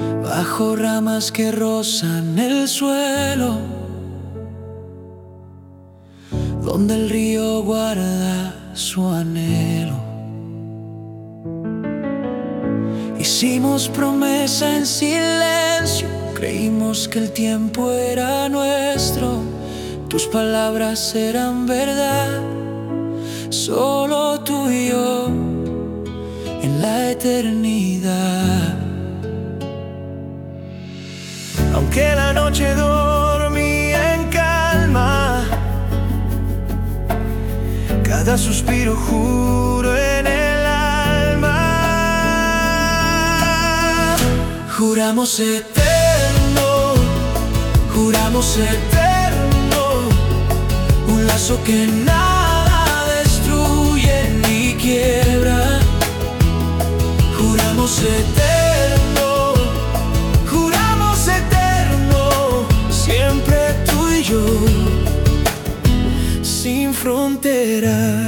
bajo ramas que rozan el suelo, donde el río guarda su anhelo. Hicimos promesa en silencio, creímos que el tiempo era nuestro, tus palabras eran verdad, solo tú y yo en la eternidad. Aunque la noche dormía en calma, cada suspiro juro en el alma. Juramos eterno, juramos eterno, un lazo que nada destruye ni quiebra. Juramos eterno, juramos eterno, siempre tú y yo, sin frontera.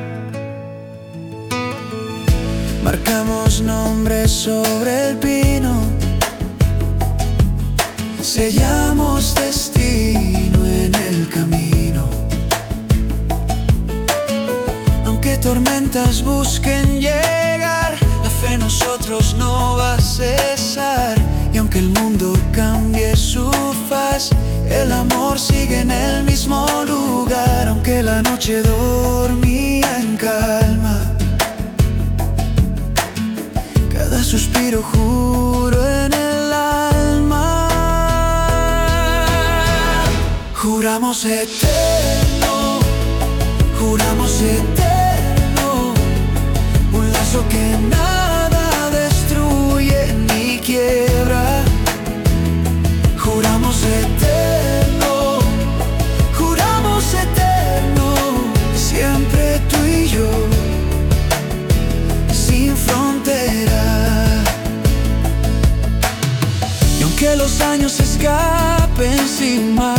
Marcamos nombres sobre el pino, sellamos destino en el camino. Aunque tormentas busquen llegar, la fe en nosotros no va a cesar. Y aunque el mundo cambie su faz, el amor sigue en el mismo lugar. Aunque la noche dormía en calma, cada suspiro juro en el alma. Juramos eterno, juramos eterno, un lazo que nada destruye ni quiebra. Juramos eterno, juramos eterno, siempre tú y yo, sin frontera. Y aunque los años escapen sin más,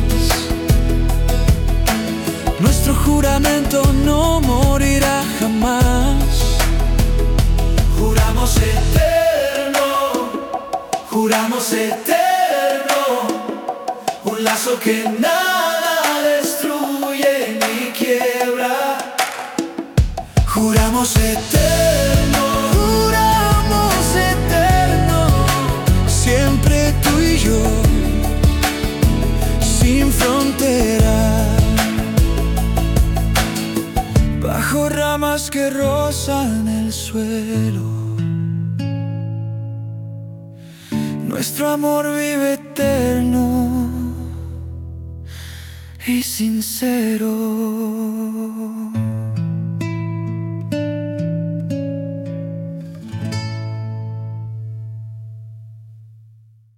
nuestro juramento no morirá jamás. Juramos eterno, juramos eterno, un lazo que nada destruye ni quiebra. Juramos eterno, juramos eterno, siempre tú y yo, sin frontera. Bajo ramas que rozan el suelo, nuestro amor vive eterno y sincero.